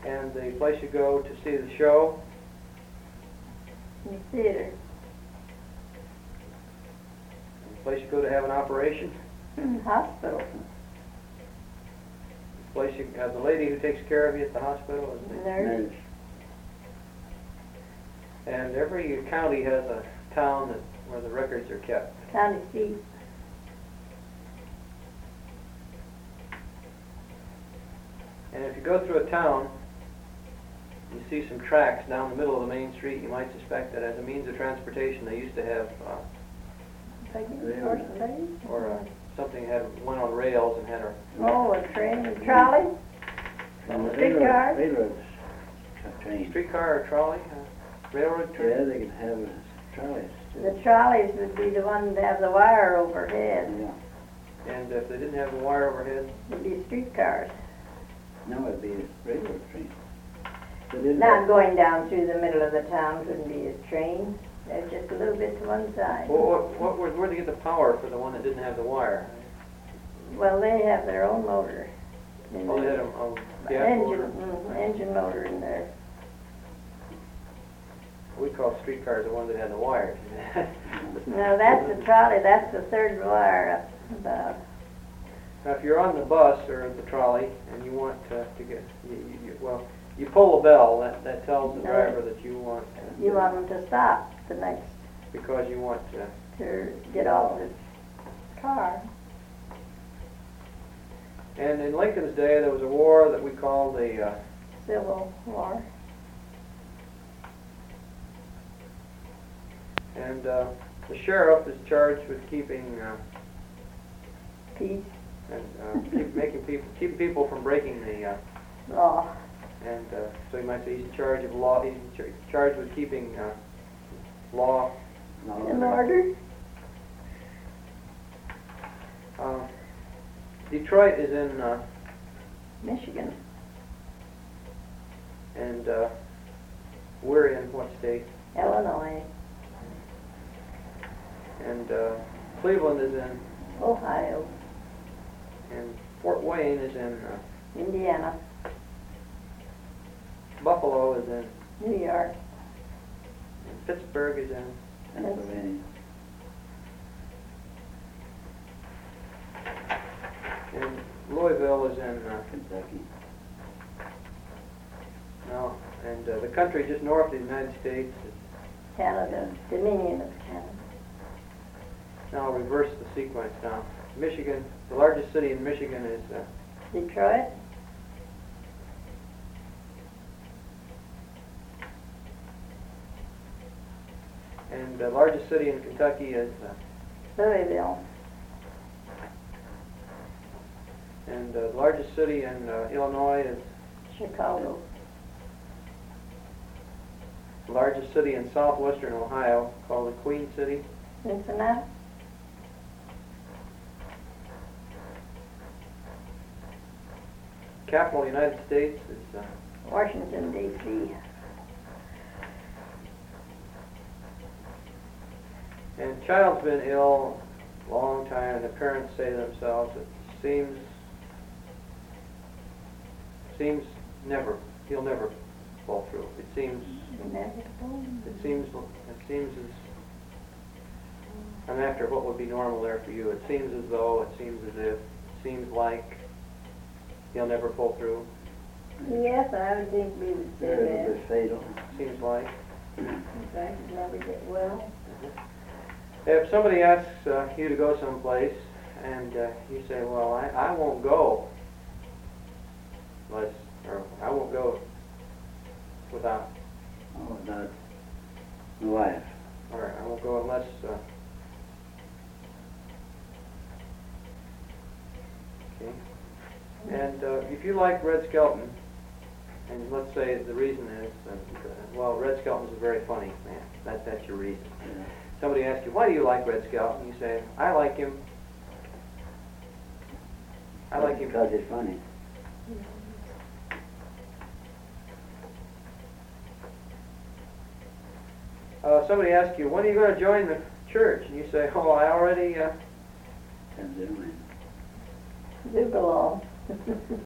And the place you go to see the show? The theater. The place you go to have an operation? Hospital. The place you, the lady who takes care of you at the hospital is the Nurse. And every county has a town where the records are kept. County seat. And if you go through a town, you see some tracks down the middle of the main street, you might suspect that as a means of transportation they used to have or something had went on rails and had a a train, a trolley, streetcar. Railroads. Train. Streetcar or trolley, railroad train. Yeah, they could have trolleys. The trolleys would be the ones that have the wire overhead. Yeah. And if they didn't have the wire overhead, It'd be streetcars. No, it'd be a railroad train. Not going down through the middle of the town couldn't be a train. There's just a little bit to one side. well, where'd they get the power for the one that didn't have the wire? Well, they have their own motor. Oh, they had a gas motor. Engine motor in there. We call streetcars the ones that had the wires. No, that's the trolley. That's the third wire up above. Now, if you're on the bus or the trolley and you want to get, you pull a bell that tells the driver that you want. You want them to stop the next Because you want to get off the car. And in Lincoln's day, there was a war that we called the Civil War. And the sheriff is charged with keeping Peace. and keeping people from breaking the Law. and so you might say he's in charge of law. He's charged with keeping law In order. Detroit is in Michigan. and we're in what state? Illinois. And Cleveland is in, Ohio. and Fort Wayne is in, Indiana. Buffalo is in, New York. and Pittsburgh is in, Pennsylvania. and Louisville is in, Kentucky. no, and the country just north of the United States is, Canada. Dominion of Canada. now reverse the sequence now. Michigan, the largest city in Michigan is Detroit. and the largest city in Kentucky is Louisville. and the largest city in Illinois is Chicago. the largest city in southwestern Ohio called the Queen City. Cincinnati. Capital of the United States is Washington, D.C. and child's been ill a long time, and the parents say to themselves, it seems he'll never fall through. It seems as, I'm after what would be normal there for you. It seems as though, it seems as if, it seems like he'll never pull through. Yes, I would think we would say It that. was fatal. Seems like. In fact, he'd never get well. If somebody asks you to go someplace and you say, well, I won't go unless, or I won't go without, Oh, not my wife. or I won't go unless, okay. And if you like Red Skelton, and let's say the reason is, well, Red Skelton's a very funny man. That's your reason. Yeah. Somebody asks you, why do you like Red Skelton? You say, I like him. I like him Because he's funny. Somebody asks you, when are you going to join the church? And you say, oh, I already Comes in when. Do belong.